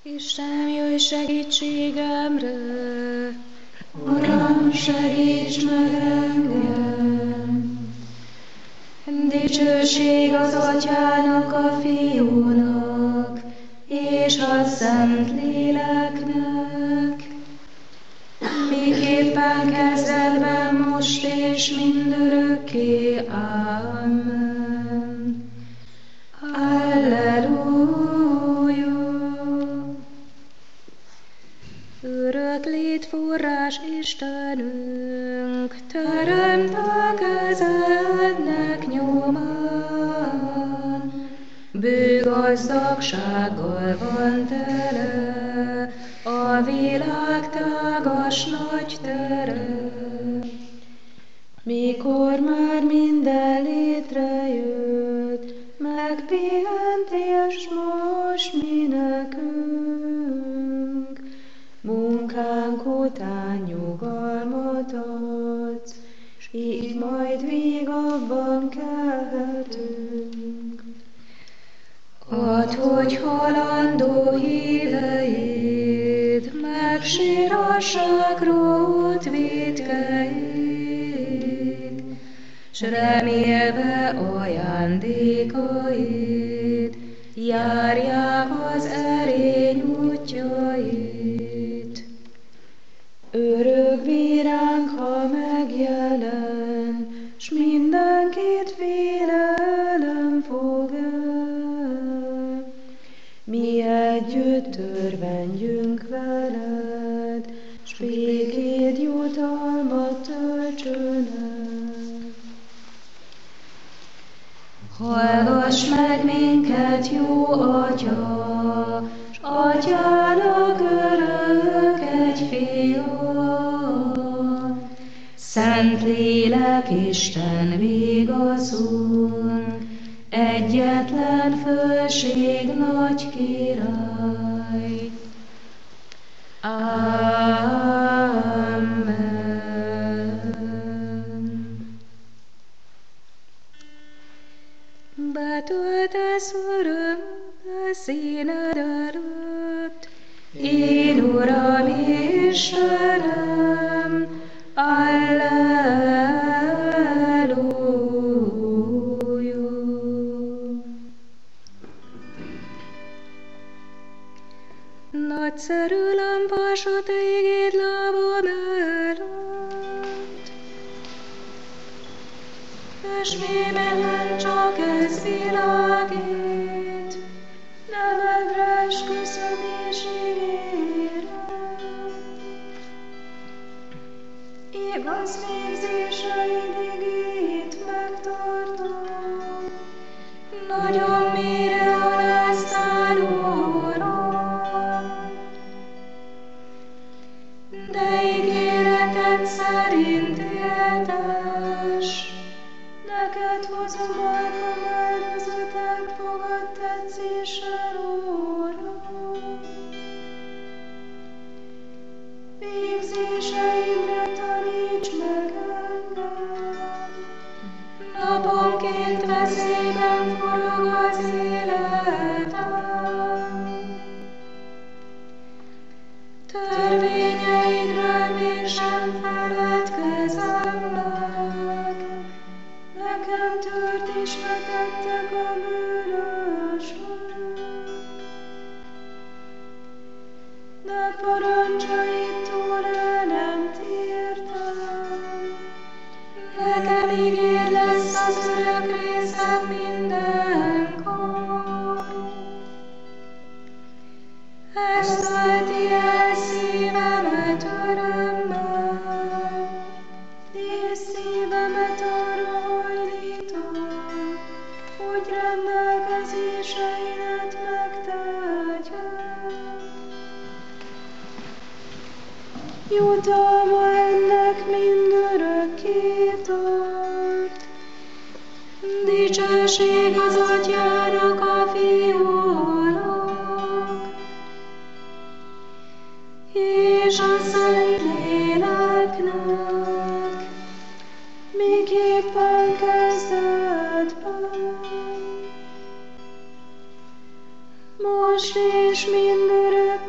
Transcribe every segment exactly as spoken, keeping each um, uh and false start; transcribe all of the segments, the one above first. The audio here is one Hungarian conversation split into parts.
Isten, jöjj segítségemre! Uram, segíts meg engem! Dicsőség az Atyának, a Fiúnak, és a Szentléleknek, miképpen kezdetben, most és mindörökké. Amen. Alleluja! Örök létforrás Istenünk, teremt a kezednek nyomán, bő gazdagsággal van tele a világ tágas nagy tere. Mikor már minden létrejött, megpihent és most mi nekünk, munkánk után nyugalmat adsz, s így majd végabban kelhetünk. Add, hogy halandó híveid, megsírhassák rót vétkeid, s remélve ajándékaid, járják az erény útjait. Örök bíránk, ha megjelen, s mindenkit félelem fog el. Mi együtt törvendjünk veled, s békéd jutalmat töltsön el. Hallgass meg minket, jó Atya, s Atyának örök egy fia. Szentlélek Isten vigaszunk, egyetlen fölség nagy király. Amen. Betöltesz örömmel színed előtt, én Uram Istenem, Alleluja. Nagyszerű lámpás a te igéd lábam előtt, és minden csak ez világít, nevedre esküszöm és ígérem. Igaz végzéseid igét megtartom, nagyon mélyre aláztál, Uram. De ígéreted szerint éltes, neked hozom alkalom áldozaták, fogad tetszéssel, Uram. Végzéseimre taníts meg engem, naponként veszélyben forog az életem. Törvényeidről mégsem feledkezem meg, nekem tört is vetettek a bűnösök. De parancsaid túl el nem tértem, nekem ígér lesz az örök részem mindenkor. Ez tölti el szívemet örömmel, és szívemet arra hajlítom, hogy rendelkezéseidet megtegyem. Jutalma ennek mindörökké tart. Dicsőség az Atyának, a Fiúnak, és a Szentléleknek, miképpen kezdetben, most és mindörökké.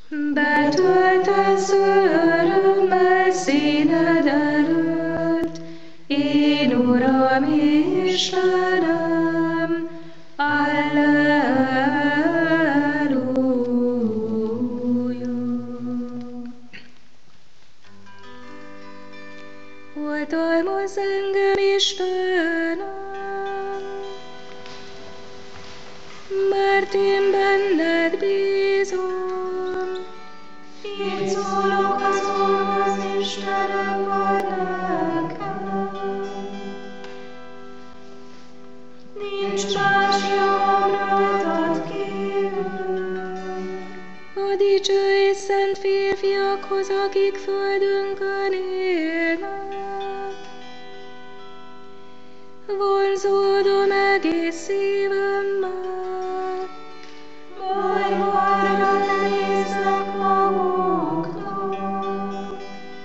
Betöltesz örömmel színed előtt, én Uram Istenem, Alleluja. Oltalmazz engem, Istenem, mert én benned bízom. Így szólok az Úrhoz, Istenem vagy nekem. Nincs más jogom rajtad kívül. A dicsői szent férfiakhoz, akik földünkön élnek, vonzódom egész szívemmel. Bajvarra néznek maguknak,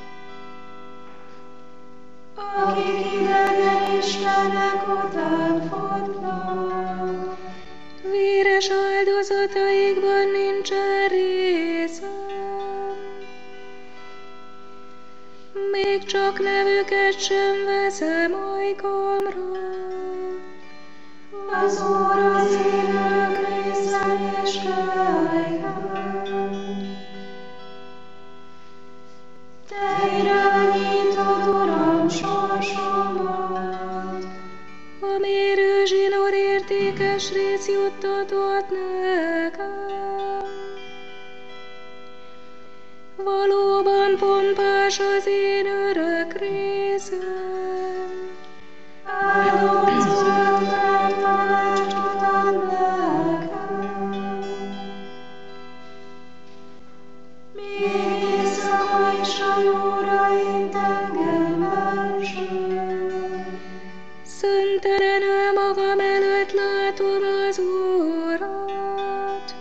akik idegen istenek után futnak. Véres áldozataikban nincsen részem, még csak nevüket sem veszem ajkamra. Az Úr az én örök részem és kegyelmem. Te irányítod, Uram, sorsomat. A mérő zsinór értékes rész juttatott nekem. Valóban pompás az én örök részem. Áldozat, mert tanácsot ad nekem. Még éjszaka is a jóraint engem elsőt. Szöntelenül magam előtt látom az Urat.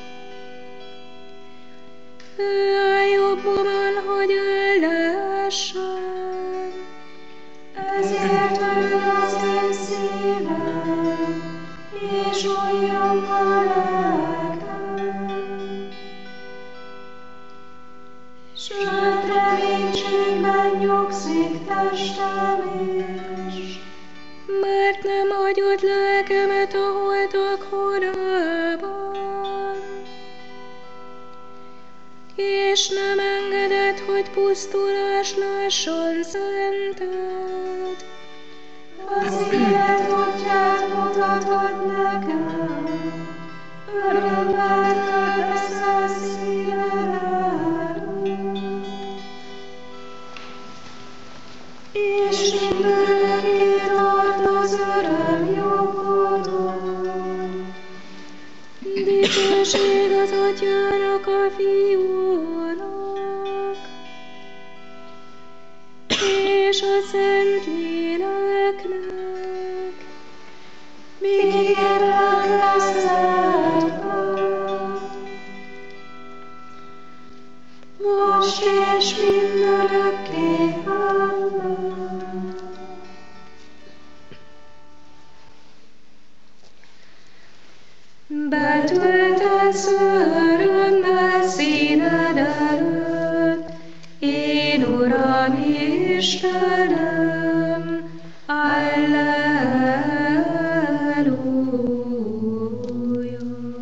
Ő áll jobbomon, hogy ellehessen. Ezért örül az én szívem, és újjong a lelkem. Sőt, reménységben nyugszik testem is, Mert nem hagyod lelkemet a holtak horában, és nem engeded, hogy pusztulás lásson szented. az élet útját mutatod nekem, örömmel töltesz szívem előtt. És mindörökké tart az öröm jogodon. Dicsőség az Atyának, a Fiúnak, és a Szent Léleknek. Míg élek leszed, most és mindörökké. Amen. Betöltesz örömmel színed előtt, én Uram Istenem, Alleluja.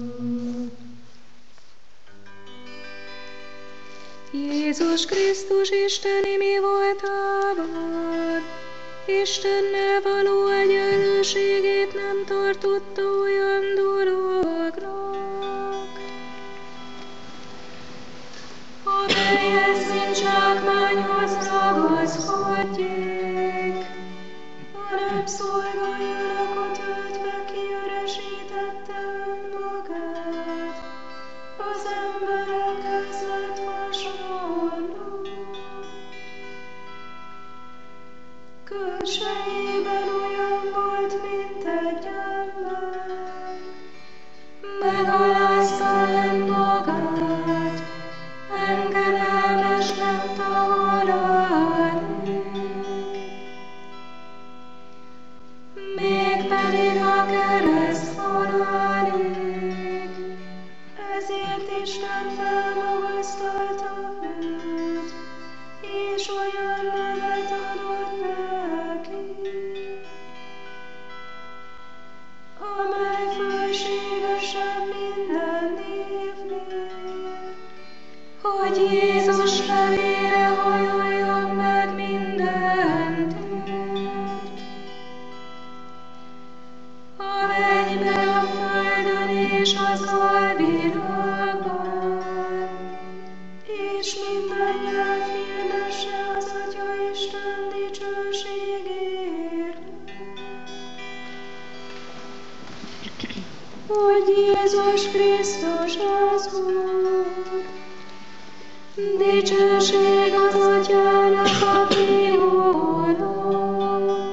Jézus Krisztus isteni mi voltában, Istennel való egyenlőségét nem tartotta olyan dolognak, amelyhez szincsákmányhoz ragaszkodjék, hanem szolgáljanak öltve kiüresítette önmagát, az emberekhez lett hasonló. Külsejében olyan volt, mint egy ember, megalázta önmagát, engedelmes lett a halálig. Mégpedig a kereszt halálig, ezért Isten felmagasztalta magasztalta őt, és olyan nevet adott neki, amely fölségesebb minden névnél, hogy Jézus nevére hajoljon meg minden tér, a mennyben, a földön és az alvilágban, és minden nyelv hirdesse az Atya Isten dicsőségért, hogy Jézus Krisztus az Úr. Dicsőség az Atyának, a Fiúnak,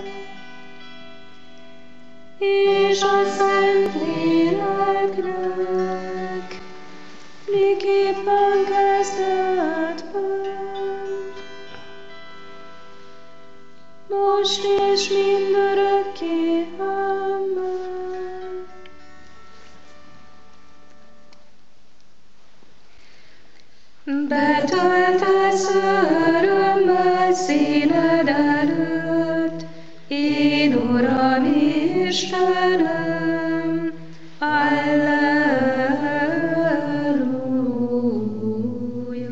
és a Szentléleknek, miképpen kezdetben, most és mindörökké. Amen. Betöltesz örömmel színed előtt, én Uram Istenem, Alleluja.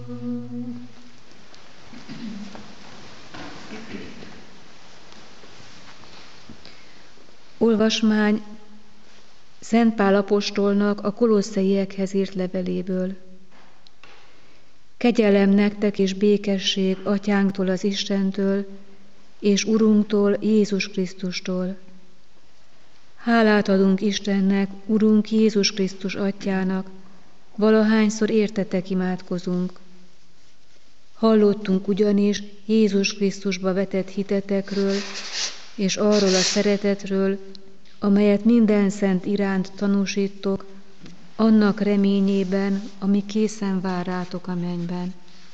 Olvasmány Szent Pál apostolnak a kolosszaiekhez írt leveléből. Kegyelem nektek és békesség Atyánktól, az Istentől, és Urunktól, Jézus Krisztustól. Hálát adunk Istennek, Urunk Jézus Krisztus Atyának, valahányszor értetek imádkozunk. Hallottunk ugyanis Jézus Krisztusba vetett hitetekről, és arról a szeretetről, amelyet minden szent iránt tanúsítok, annak reményében, ami készen vár rátok a mennyben.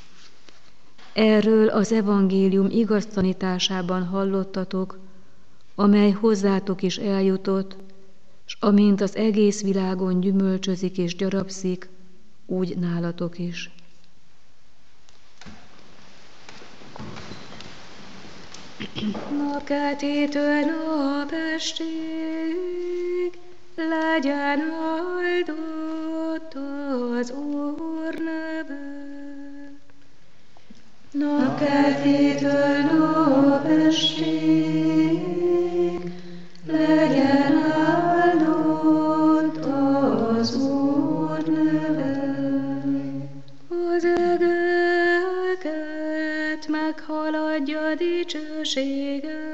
Erről az evangélium igaz tanításában hallottatok, amely hozzátok is eljutott, s amint az egész világon gyümölcsözik és gyarapszik, úgy nálatok is. Napkeltétől napestig legyen áldott az Úr neve. Napkeltétől napestig legyen áldott az Úr neve. Az egeket meghaladja dicsősége.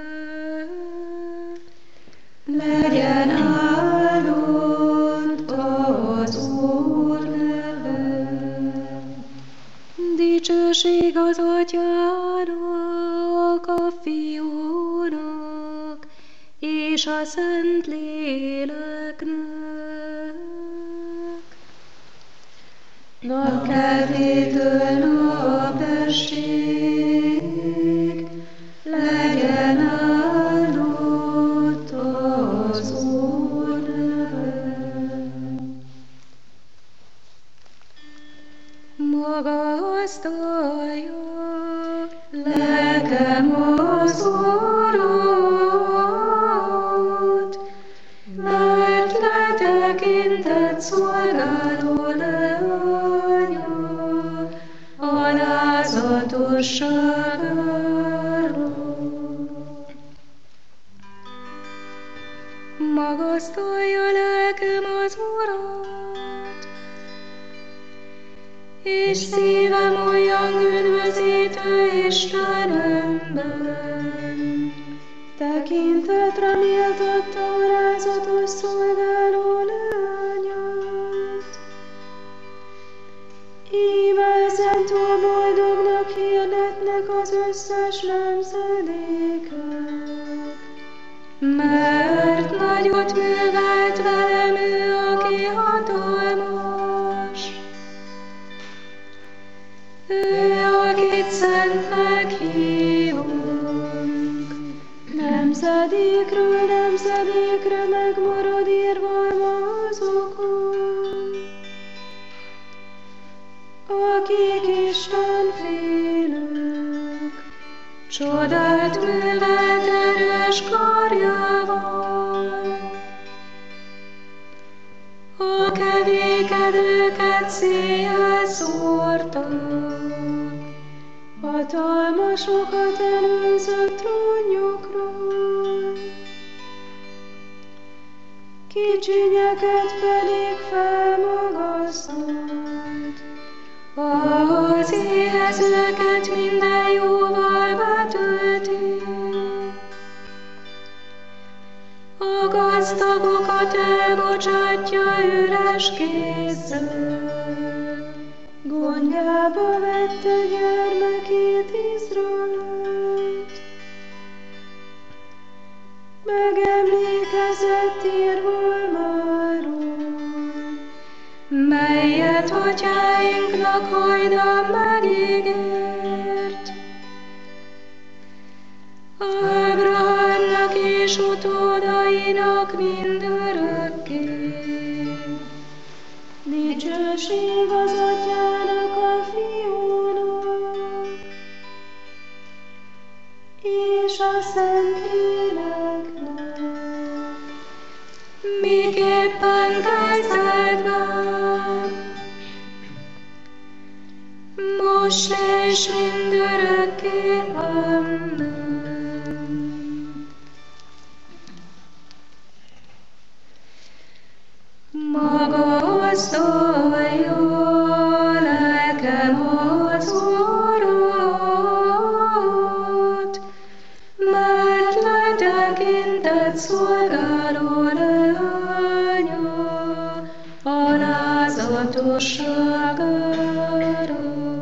Legyen áldott az Úr neve. Dicsőség az Atyának, a Fiúnak, és a Szentléleknek. Napkeltétől napestig legyen áldott az Úr neve. Magasztalja lelkem az Urat, mert letekintett szolgáló leánya alázatosságáról. Magasztalja lelkem az Urat, és szívem olyan üdvözítő Istenemben, tekintetre méltatta alázatos szolgáló leányát. Íme ezentúl boldognak hirdetnek az összes nemzedékek, mert nagyot művelt velem ő, aki hatalmas. Ő, akit szentnek hívunk, nemzedékről nemzedékre megmarad írva azokon, akik Isten félők, csodát művelt erős karjával. A kevékedőket széjjel szórta, hatalmasokat előzött trónjukról, kicsinyeket pedig felmagasztott, az éhezőket minden jóval betölti. A gazdagokat elbocsátja üres kézzel, gondjába vette gyermekét Izraelt. Megemlékezett irgalmáról, melyet atyáinknak hajdan megígért. Ábrahámnak és utódainak mindörökké. Dicsőség az atyának, a fiúnak, és a Szentléleknek, miképpen kezdetben, most és mindörökké. Amen. Magasztalja lelkem az Urat, mert letekintett szolgáló leánya alázatosságára.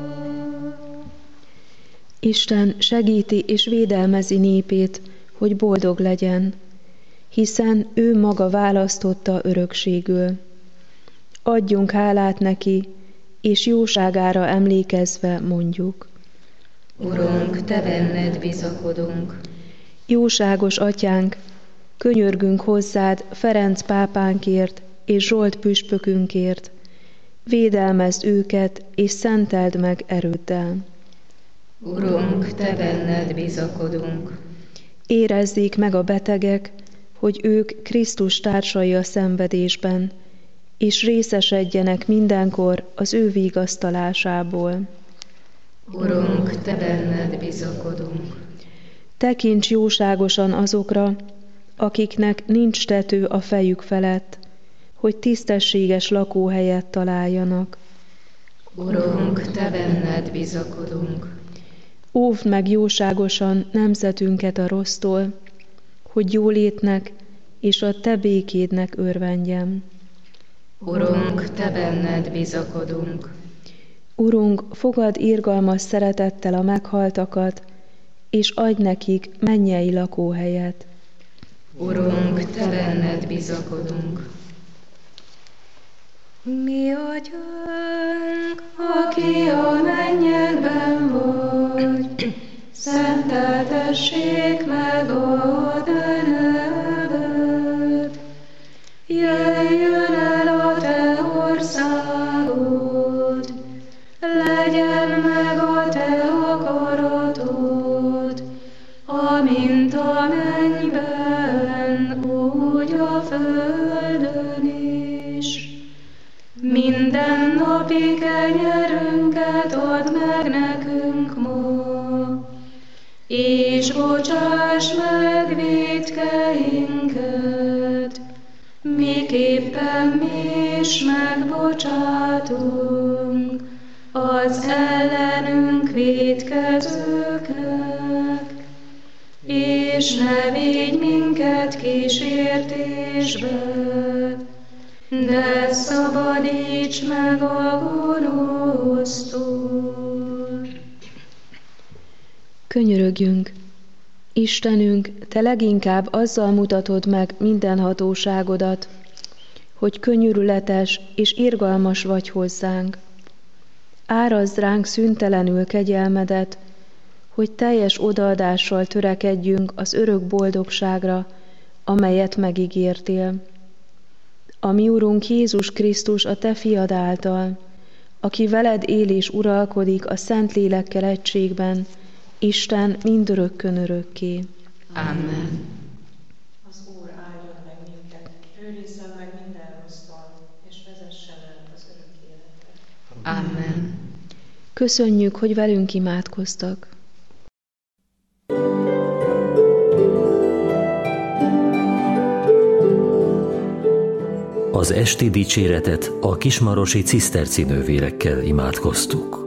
Isten segíti és védelmezi népét, hogy boldog legyen, hiszen ő maga választotta örökségül. Adjunk hálát neki, és jóságára emlékezve mondjuk. Urunk, te benned bizakodunk. Jóságos atyánk, könyörgünk hozzád Ferenc pápánkért és Zsolt püspökünkért. Védelmezd őket, és szenteld meg erőddel. Urunk, te benned bizakodunk. Érezzék meg a betegek, hogy ők Krisztus társai a szenvedésben, és részesedjenek mindenkor az ő vigasztalásából. Urunk, te benned bizakodunk. Tekints jóságosan azokra, akiknek nincs tető a fejük felett, hogy tisztességes lakóhelyet találjanak. Urunk, te benned bizakodunk. Óvd meg jóságosan nemzetünket a rossztól, hogy jólétnek és a te békédnek örvendjen. Urunk, te benned bizakodunk. Urunk, fogad irgalmas szeretettel a meghaltakat, és adj nekik mennyei lakóhelyet. Urunk, te benned bizakodunk. Mi atyánk, aki a mennyekben vagy, szenteltessék meg a te neved. Jöjjön el a te országod, legyen meg a te akaratod, amint a mennyben, úgy a földön is. Minden napi kenyerünket add meg nekünk ma, és bocsáss meg vétkeinket, miképpen mi is megbocsátunk az ellenünk vétkezőknek, és ne védj minket kísértésbe, de szabadíts meg a gonosztól. Könyörögjünk! Istenünk, te leginkább azzal mutatod meg minden hatóságodat, hogy könyörületes és irgalmas vagy hozzánk. Árazd ránk szüntelenül kegyelmedet, hogy teljes odaadással törekedjünk az örök boldogságra, amelyet megígértél. A mi Urunk Jézus Krisztus a te fiad által, aki veled él és uralkodik a Szent Lélekkel egységben, Isten mindörökkön örökké. Amen. Az Úr áldjon meg minket, őrizzen meg minden rossztól, és vezessen el az örök életre. Amen. Köszönjük, hogy velünk imádkoztak. Az esti dicséretet a kismarosi ciszterci nővérekkel imádkoztuk.